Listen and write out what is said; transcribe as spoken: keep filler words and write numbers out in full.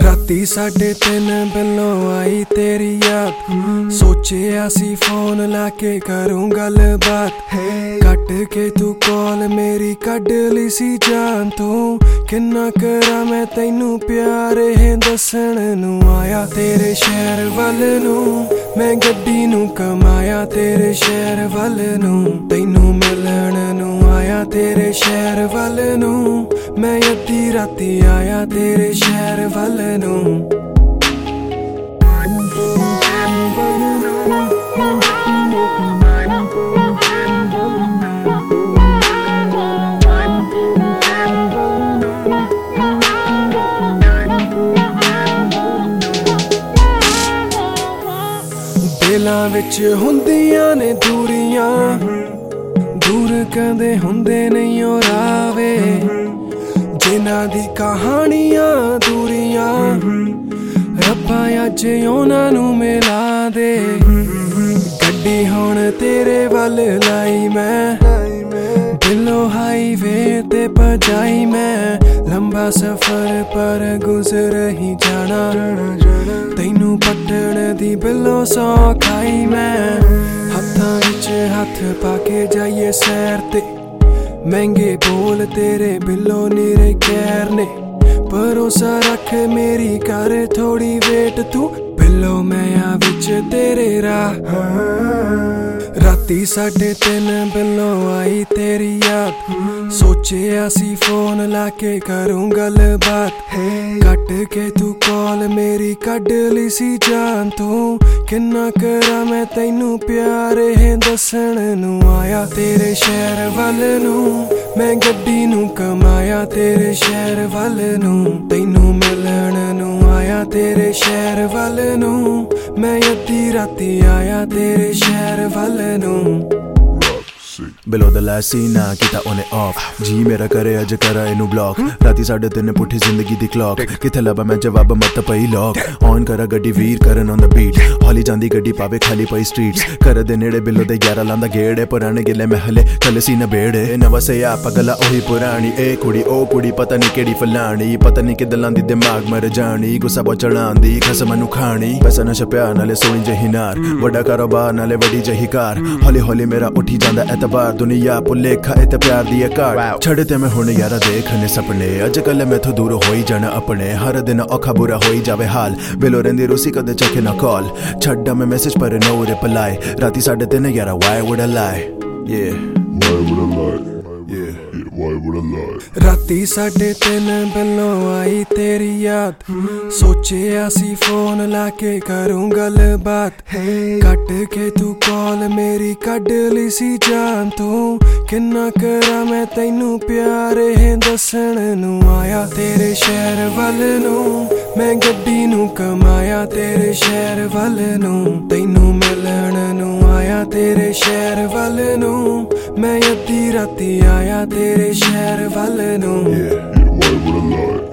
राती साढ़े तीन बिलों आई तेरी याद, सोचे सी फोन लाके करूं गल बात। कट के तू कॉल मेरी कड ली सी जान, तू किन्ना करा मैं तैनू प्यार है दसन नू। आया तेरे शहर वल नू मैं गड्डी नू कमाया, तेरे शहर वल नू तैनू मिलन नू। आया तेरे शहर वल नू मैं अद्धी राती आया तेरे शहर वल नू। दिलां विच हुंदियां ने दूरियां, दूर कदे हुंदे नहीं ओ रावे। जिन्हां दी कहानियां दूरियां रब्बा अज उन्हां नू मिला दे। गड्डी हुण तेरे वल लाई मैं, दिलों हाईवे ते भजाई मैं। लंबा सफर पर गुजर ही जाना, तैनू पट्टण दी बिलों सौ खाई मैं। हत्थां विच हत्थ पाके जाइए सैर ते, महंगे बोल तेरे बिलों निरे कैर ने। भरोसा रख मेरी कर थोड़ी वेट तू, बिलो मैं आ विच तेरे राह। राती साढ़े तीन बिलों आई तेरी याद, सोचे सी फोन लाके करूं गल बात। कट के तू कॉल मेरी कड ली सी जान, तू किन्ना करा मैं तैनू प्यार है दसन नू। आया तेरे शहर वल नू मैं गड्डी नू कमाया, तेरे शहर वल नू तैनू मिलन नू। आया तेरे शहर वल नू मैं अद्धी राती आया तेरे शहर वल नू। Below the last scene ना किता ओने ऑफ, जी मेरा करे अज करा इनू ब्लॉक। राती साढ़े तीन पुठी जिंदगी दी क्लॉक, किथे लबा मैं जवाब मत पई लॉक। ऑन करा गड्डी Veer Karan on the beat, हौली जांदी गड्डी पावे खाली पई स्ट्रीट्स। कर दे नेड़े बिलो दे यारा लांदा गेड़े, पुराने गिले महले कल सी न बेड़े। नवा से आ पगला ओही पुरानी, ए कुड़ी ओ कुड़ी पता नहीं केड़ी फलानी। पता नहीं किद लांदी दिमाग मर जानी, गुस्सा बहुत चढ़ांदी खसम नू खानी। पैसा नशा प्यार नाले सोनी जही नार, वड्डा कारोबार नाले वड्डी जही कार। हौली हौली मेरा उठी जांदा एतबार, दुनिया भुलेखा इत प्यार दी कार। छड़ ते मैं हुण यारा देखने सपने, अजकल मैथों दूर होई जाना अपने। हर दिन औखा बुरा होई जावे हाल, बिलो रहिंदी रूसी कदे चखे ना कॉल। छड्डा मैं मैसेज पर नो रिप्लाई, राती साढ़े तीन यारा why would I lie? Yeah, why would I lie? Yeah, why would I lie? राती साढ़े तीन बिलों आई तेरी याद, सोचे सी फोन लाके करूं गल बात। कट के तू कॉल मेरी कड ली सी जान, तू किन्ना करा मैं तैनू प्यार है दसन नू। आया तेरे शहर वल नू मैं गड्डी नू कमाया, तेरे शहर वल नू तैनू मिलन नू। आया तेरे शहर वल नू मैं अद्धी राती आया तेरे शहर वल नू। Yeah, yeah, why would I lie?